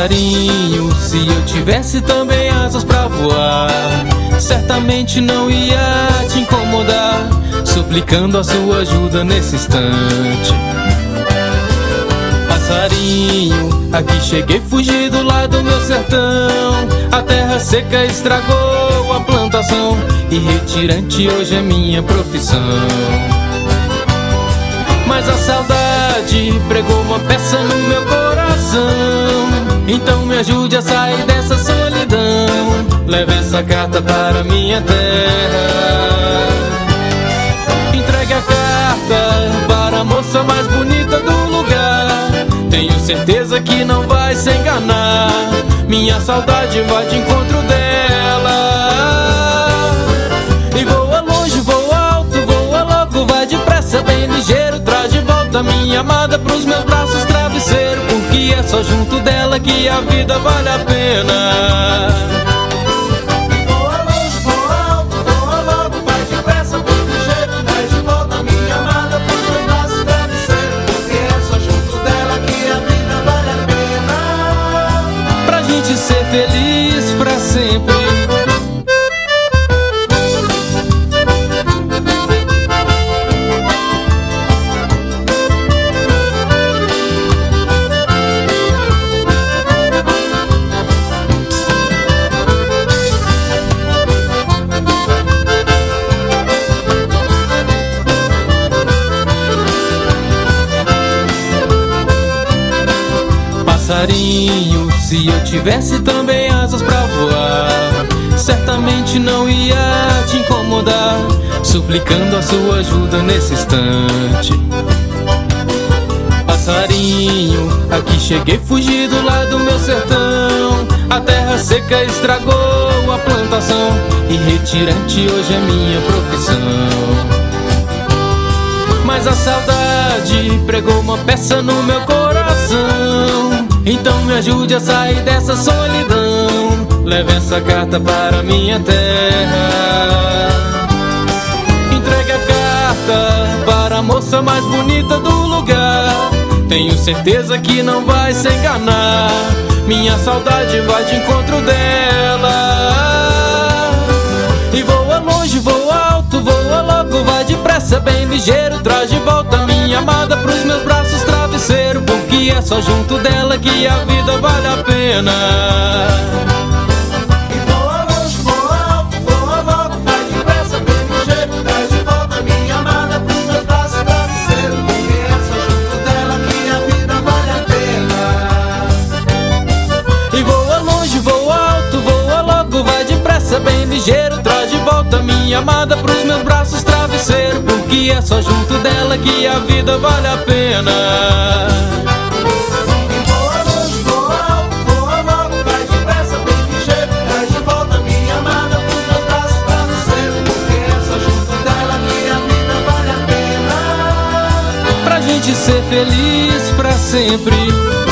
Passarinho, se eu tivesse também asas pra voar, certamente não ia te incomodar, suplicando a sua ajuda nesse instante. Passarinho, aqui cheguei fugido lá do meu sertão. A terra seca estragou a plantação e retirante hoje é minha profissão. Mas a saudade pregou uma peça no meu coração. Então me ajude a sair dessa solidão. Leve essa carta para minha terra. Entregue a carta para a moça mais bonita do lugar. Tenho certeza que não vai se enganar. Minha saudade vai de encontro dela. E voa longe, voa alto, voa logo, vai depressa, bem ligeiro. Traz de volta minha amada pros meus braços travesseiro, porque é só junto dela que a vida vale a pena. Voa longe, voa alto, voa logo, vai depressa, bem ligeiro. Traz de volta minha amada pros meus braços travesseiro, porque é só junto dela que a vida vale a pena. Pra gente ser feliz pra sempre. Passarinho, se eu tivesse também asas pra voar, certamente não ia te incomodar, suplicando a sua ajuda nesse instante. Passarinho, aqui cheguei fugido lá do meu sertão. A terra seca estragou a plantação e retirante hoje é minha profissão. Mas a saudade pregou uma peça no meu coração. Então me ajude a sair dessa solidão. Leve essa carta para minha terra. Entregue a carta para a moça mais bonita do lugar. Tenho certeza que não vai se enganar. Minha saudade vai de encontro dela. E voa longe, voa alto, voa logo, vai depressa, bem ligeiro. Traz de volta minha amada pros meus braços travesseiro, porque é só junto dela que a vida vale a pena. E voa longe, voa alto, voa logo, vai depressa, bem ligeiro. Traz de volta minha amada pros meus braços travesseiro, porque é só junto dela que a vida vale a pena. E voa longe, voa alto, voa logo, vai depressa, bem ligeiro. Traz de volta minha amada pros meus braços travesseiro, porque é só junto dela que a vida vale a pena. E voa longe, voa alto, voa logo, vai depressa, bem ligeiro. Traz de volta minha amada pros meus braços travesseiro, porque é só junto dela que a vida vale a pena. Pra gente ser feliz pra sempre.